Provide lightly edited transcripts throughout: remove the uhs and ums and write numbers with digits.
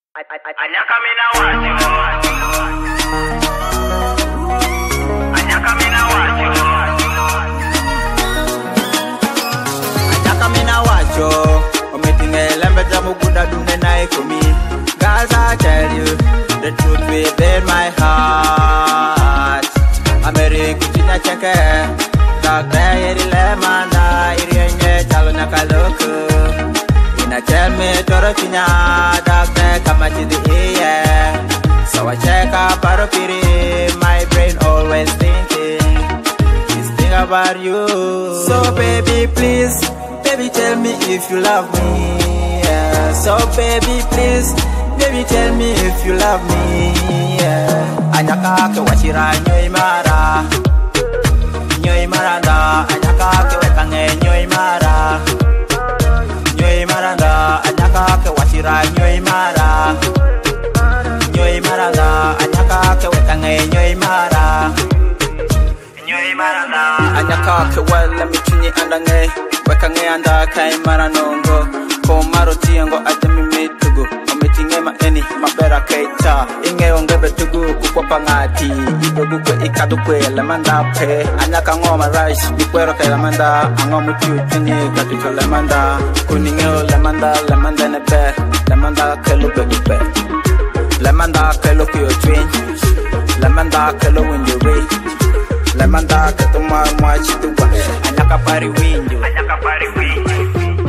Anyaka mina wacho. Anyaka mina wacho. Anyaka mina wacho. Ometinge mbeta mukuda dune na ikomi. Guys, I tell you the truth within my heart. America tina cheke. Dark day irile manda irienye chalo nakaloku. Ina tell me toro kinya dark day kama chidi yeah. So I check up Parokiri, my brain always thinking this thing about you. So baby please, baby tell me if you love me yeah. So baby please, baby tell me if you love me yeah. Anyaka ke washira nyoi mara, nyoi maranda. Anyaka ke wekange nyoi mara, nyoi maranda. Anyaka ke washira nyoi mara, nyoi maranda. Anyaka ke wekange nyoi mara, nyoi maranda. Anyaka ke wala michini andange, wekange anda kai maranongo. Komaro tiango ajami mitugu, ometinge ma eni mabera keita. Inge ongebe tugu kukwa pangati, idogu kwe ikadu kwe lemanda pe. Anyaka ngoma rice, dikwero ke lemanda, angomu tiutinye katika lemanda. Kuningeo lemanda nebe, lemanda ke lupe lupe. Lemanda ke lupe yo twin, lemanda ke lu winjuri. Lemanda ke tumar mwachituwa, anyaka pari winju. Anyaka pari winju.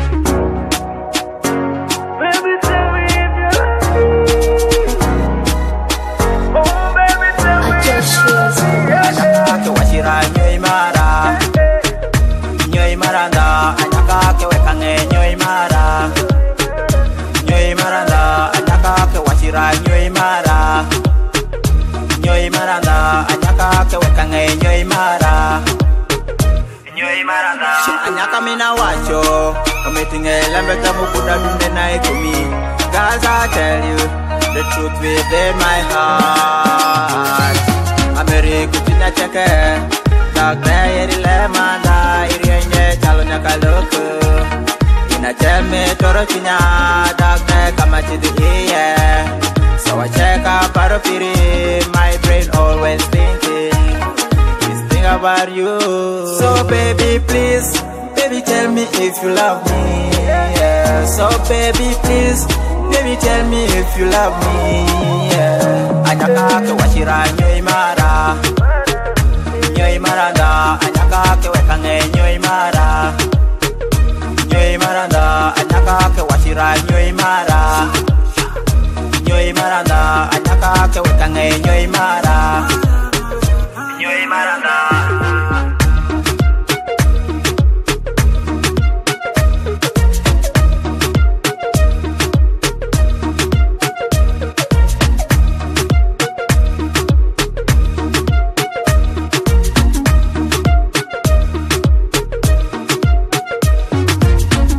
Anyaka ke washira nyoi mara, nyoi maranda. Anyaka ke wekange nyoi mara, nyoi maranda. Anyaka ke washira nyoi mara, nyoi maranda. Anyaka ke wekange nyoi mara, nyoi maranda. Anyaka mina wacho, ometinge lembeta mukuda dunde na ikomi. Guys, I tell you the truth within my heart. America tina cheke, dark day irile manda irienye chalo nakaloku. Ina tell me toro kinya dark day kama chidi yeah. So I check up Parokiri, my brain always thinking this thing about you. So baby please, baby tell me if you love me yeah. So baby please, baby tell me if you love me yeah. Anyaka ke washira nyoi mara, nyoi maranda. Anyaka ke wekange nyoi mara, nyoi maranda. Anyaka ke washira nyoi mara, nyoi maranda. Anyaka ke wekange nyoi mara, nyoi maranda.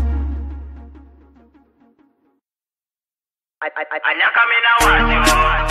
Anyaka mina wacho.